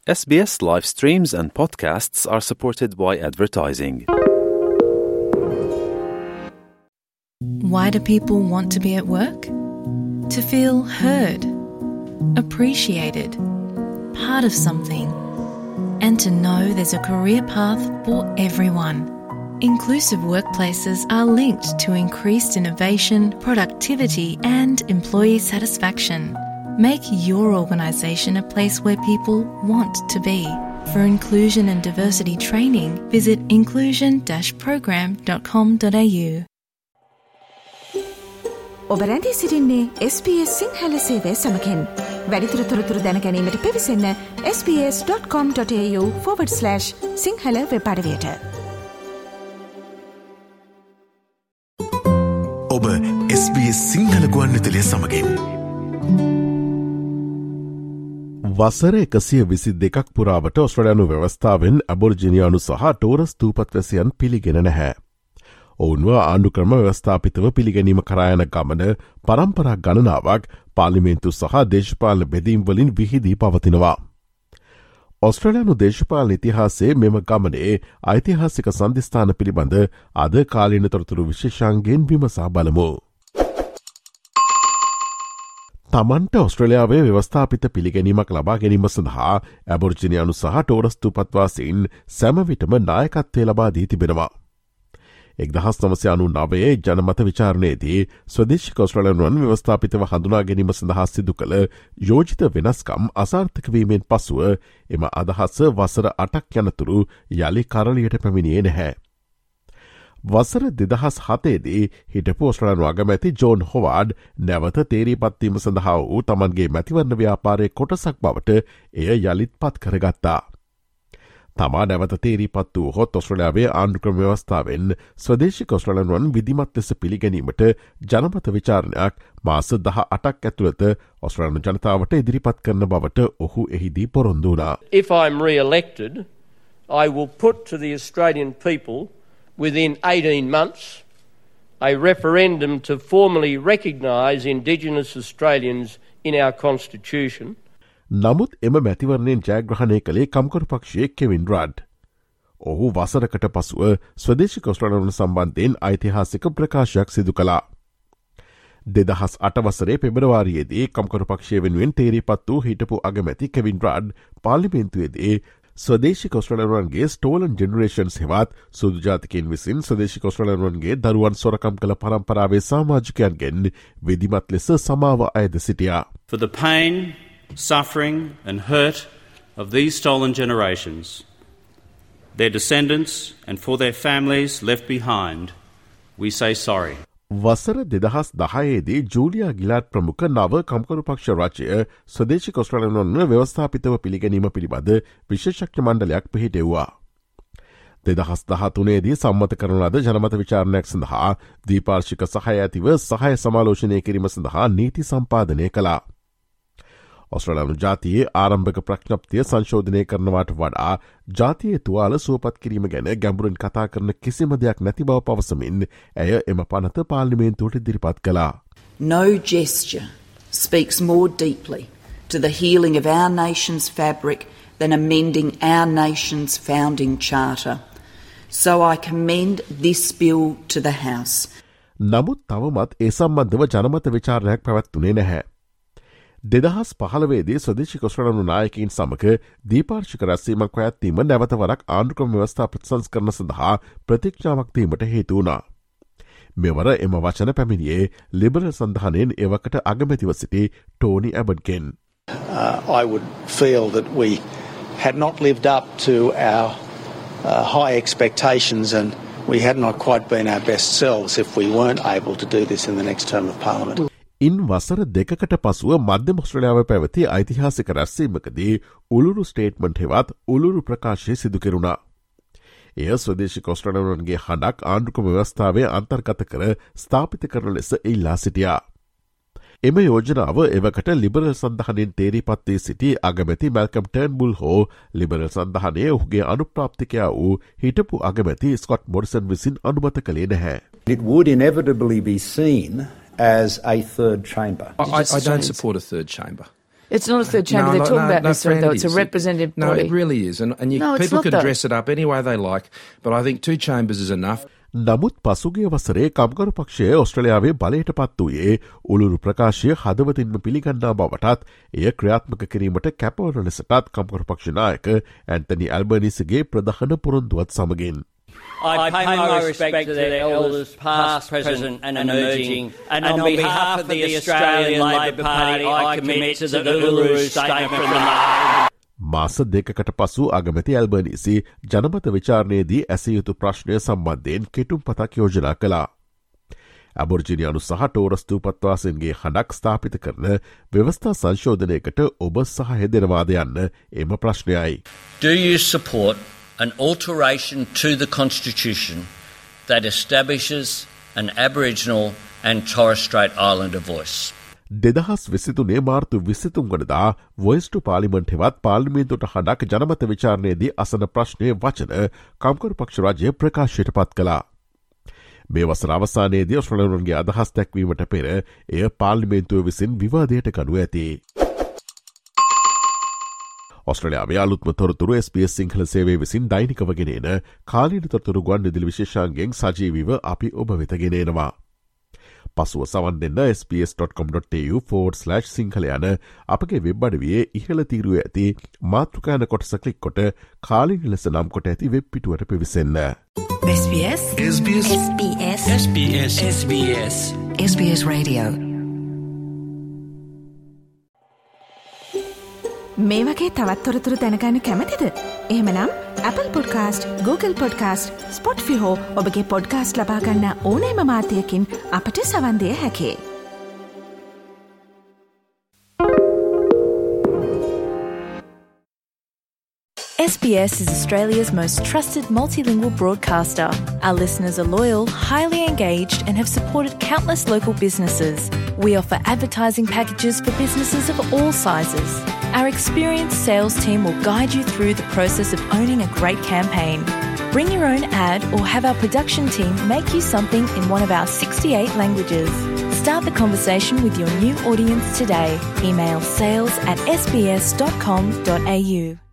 SBS live streams and podcasts are supported by advertising. Why do people want to be at work? To feel heard, appreciated, part of something, and to know there's a career path for everyone. Inclusive workplaces are linked to increased innovation, productivity, and employee satisfaction. Make your organisation a place where people want to be. For inclusion and diversity training, visit inclusion-program.com.au. ඔබ රැඳී සිටින්නේ SBS Sinhala සේවය සමගින්. වැඩිදුර තොරතුරු දැන ගැනීමට පිවිසන්න sbs.com.au/සිංහල web අඩවියට. ඔබ SBS සිංහල ගුවන්විදුලිය සමගින්. වසර 122ක් පුරාවට ඔස්ට්‍රේලියානු ව්‍යවස්ථාවෙන් ඇබෝරිජිනියානු සහ ටෝරස් දූපත්වැසියන් පිළිගෙන නැහැ. ඔවුන්ව ආණ්ඩුක්‍රම ව්‍යවස්ථාපිතව පිළිගැනීම කරායන ගමන පරම්පරා ගණනාවක් පාර්ලිමේන්තු සහ දේශපාලන බෙදීම්වලින් විහිදී පවතිනවා. ඔස්ට්‍රේලියානු දේශපාලන ඉතිහාසයේ මෙම ගමනේ ඓතිහාසික සන්ධිස්ථාන පිළිබඳ අද කාලීන තොරතුරු විශේෂාංගයෙන් විමසා බලමු. තමන්ට ඔස්ට්‍රේලියාවේ ව්‍යවස්ථාපිත පිළිගැනීමක් ලබා ගැනීම සඳහා ඇබෝරිජිනියානු සහ ටෝරස් දූපත්වාසීන් සැමවිටම නායකත්වය ලබා දී තිබෙනවා. 1999 ජනමත විචාරණයේදී ස්වදේශික ඔස්ට්‍රේලියානුවන් ව්‍යවස්ථාපිතව හඳුනා ගැනීම සඳහා සිදු කළ යෝජිත වෙනස්කම් අසාර්ථක වීමෙන් පසුව එම අදහස වසර 8ක් යනතුරු යළි කරලියට පැමිණියේ නැහැ. වසර 2007දී හිටපු ඔස්ට්‍රේලියානු අගමැති ජෝන් හොවාඩ් නැවත තේරීපත්වීම සඳහා වූ තමන්ගේ මැතිවරණ ව්‍යාපාරයේ කොටසක් බවට එය යළිත් පත් කරගත්තා. තමා නැවත තේරීපත් වූ හොත් ඔස්ට්‍රේලියාවේ ආණ්ඩුක්‍රම ව්‍යවස්ථාවෙන් ස්වදේශික ඔස්ට්‍රේලියානුවන් විධිමත් ලෙස පිළිගැනීමට ජනමත විචාරණයක් මාස 18ක් ඇතුළත ඔස්ට්‍රේලියානු ජනතාවට ඉදිරිපත් කරන බවට ඔහු එහිදී පොරොන්දු වුණා. If I'm re-elected, I will put to the Australian people within 18 months a referendum to formally recognise Indigenous Australians in our constitution. නමුත් එම මැතිවරණයෙන් ජයග්‍රහණය කළේ කම්කරු පක්ෂයේ කෙවින් රඩ්. ඔහු වසරකට පසුව ස්වදේශික ඔස්ට්‍රේලියානුවන් සම්බන්ධයෙන් ඓතිහාසික ප්‍රකාශයක් සිදු කළා. 2008 වසරේ පෙබරවාරියේදී කම්කරු පක්ෂය වෙනුවෙන් තේරීපත් වූ හිටපු අගමැති කෙවින් රඩ් පාර්ලිමේන්තුවේදී ස්වදේශික ඔස්ට්‍රේලියානුවන්ගේ ස්ටෝලන් ජෙනරේෂන්ස් හෙවත් සුදු ජාතිකයන් විසින් ස්වදේශික ඔස්ට්‍රේලියානුවන්ගේ දරුවන් සොරකම් කළ පරම්පරාවේ සමාජිකයන්ගෙන් විධිමත් ලෙස සමාව අයද සිටියා. For the pain, suffering and hurt of these stolen generations, their descendants and for their families left behind, we say sorry. වසර 2010දී ජූලියා ගිලාඩ් ප්‍රමුඛ නව කම්කරු පක්ෂ රාජ්‍ය ස්වදේශික ඔස්ට්‍රේලියානුවන් ව්‍යවස්ථාපිතව පිළිගැනීම පිළිබඳ විශේෂඥ මණ්ඩලයක් පිහිටෙව්වා. 2013දී සම්මත කරන ලද ජනමත විචාරණයක් සඳහා දීපාර්ශික සහාය ඇතිව සහාය සමාලෝචනය කිරීම සඳහා නීති සම්පාදනය කළා. ඔස්ට්‍රේලියානු ජාතියේ ආරම්භක ප්‍රඥප්තිය සංශෝධනය කරනවාට වඩා ජාතියේ තුවාල සුවපත් කිරීම ගැන ගැඹුරින් කතා කරන කිසිම දෙයක් නැති බව පවසමින් ඇය එම පනත පාර්ලිමේන්තුවට ඉදිරිපත් කළා. No gesture speaks more deeply to the healing of our nation's fabric than amending our nation's founding charter. So I commend this bill to the House. නමුත් තවමත් ඒ සම්බන්ධව ජනමත විචාරණයක් පැවැත්වුණේ නැහැ. 2015දී ස්වදේශික ඔස්ට්‍රේලියානු නායකයින් සමග දීපාර්ශික රැස්වීමක් පැවැත්වීම නැවත වරක් ආණ්ඩුක්‍රම ව්‍යවස්ථා ප්‍රතිසංස්කරණ සඳහා ප්‍රතික්ෂේපයක් දීමට හේතු වුණා. මෙවර එම වචන පැමිණියේ ලිබරල් සන්ධානයෙන් එවකට අගමැතිව සිටි ටෝනි ඇබට්ගෙන්. I would feel that we had not lived up to our high expectations and we had not quite been our best selves if we weren't able to do this in the next term of Parliament. ඉන් වසර දෙකකට පසුව මධ්‍යම ඔස්ට්‍රේලියාව පැවති ඓතිහාසික රැස්වීමකදී උළුරු statement හෙවත් උළුරු ප්‍රකාශය සිදු කෙරුණා. එය ස්වදේශික ඔස්ට්‍රේලියානුවන්ගේ හඬක් ආණ්ඩුක්‍රම ව්‍යවස්ථාවේ අන්තර්ගත කර ස්ථාපිත කරන ලෙස ඉල්ලා සිටියා. එම යෝජනාව එවකට ලිබරල් සන්ධානයෙන් තේරීපත් වී සිටි අගමැති මැල්කම් ටර්න්බුල් හෝ ලිබරල් සන්ධානයේ ඔහුගේ අනුප්‍රාප්තිකයා වූ හිටපු අගමැති ස්කොට් මොරිසන් විසින් අනුමත කළේ නැහැ. It would inevitably be seen as a third chamber. I don't support a third chamber. It's not a third chamber they're talking about necessarily, though. It's a representative body. No, it really is. And people can dress it up any way they like, but I think 2 chambers is enough. නමුත් පසුගිය වසරේ කම්කරු පක්ෂය ඔස්ට්‍රේලියාවේ බලයට පත් වූයේ උළුරු ප්‍රකාශය හදවතින්ම පිළිගන්නා බවටත් එය ක්‍රියාත්මක කිරීමට කැපවන ලෙසටත් කම්කරු පක්ෂ නායක ඇන්තනි ඇල්බනීස්ගේ ප්‍රධාන පොරොන්දුවත් සමගින්. I pay my respect to their elders, past, present and emerging, and on behalf of the Australian Labor Party, I commit to the Uluru Statement from the Margin. මාස දෙකකට පසු අගමැති ඇල්බනීසි ජනමත විචාරණයේදී ඇසිය යුතු ප්‍රශ්නය සම්බන්ධයෙන් කෙටුම් පතක් යෝජනා කළා. ඇබොර්ජිනියානු සහ ටෝරස් දූපත්වාසීන්ගේ හඬක් ස්ථාපිත කරන ව්‍යවස්ථා සංශෝධනයකට ඔබ සහ හෙදෙනවාද යන්න එම ප්‍රශ්නයයි. Do you support an alteration to the Constitution that establishes an Aboriginal and Torres Strait Islander voice? 2023 මාර්තු 23 වනදා වොයිස් ටු පාර්ලිමේන්තු හෙවත් පාර්ලිමේන්තුවට හඬක් ජනමත විචාරණයේදී අසන ප්‍රශ්නයේ වචන කම්කරු පක්ෂ රාජ්‍ය ප්‍රකාශයට පත් කළා. මේ වසර අවසානයේදී ඔස්ට්‍රේලියානුන්ගේ අදහස් දැක්වීමට පෙර එය පාර්ලිමේන්තුව විසින් විවාදයට ගනු ඇති. ඔස්ට්‍රේලියාවේ අලුත්ම තොරතුරු SBS සිංහල සේවය විසින් දෛනිකව ගෙනෙන කාලීන තොරතුරු ගුවන්විදුලි විශේෂාංගයෙන් සජීවීව අපි ඔබ වෙත ගෙනෙනවා. පසුව සවන් දෙන්න sbs.com.au/සිංහල යන අපගේ වෙබ් අඩවියේ ඉහළ තීරුවේ ඇති මාතෘකාන කොටස ක්ලික් කොට කාලීන ලෙස නම් කොට ඇති වෙබ් පිටුවට පිවිසෙන්න. SBS SBS SBS SBS SBS SBS Radio. මේ වගේ තවත් තොරතුරු දැනගන්න කැමතිද? එහෙමනම් Apple Podcast, Google Podcast, Spotify හෝ ඔබගේ podcast ලබා ගන්න ඕනෑම මාධ්‍යයකින් අපට සවන් දිය හැකියි. SBS is Australia's most trusted multilingual broadcaster. Our listeners are loyal, highly engaged and have supported countless local businesses. We offer advertising packages for businesses of all sizes. Our experienced sales team will guide you through the process of owning a great campaign. Bring your own ad or have our production team make you something in one of our 68 languages. Start the conversation with your new audience today. Email sales@sbs.com.au.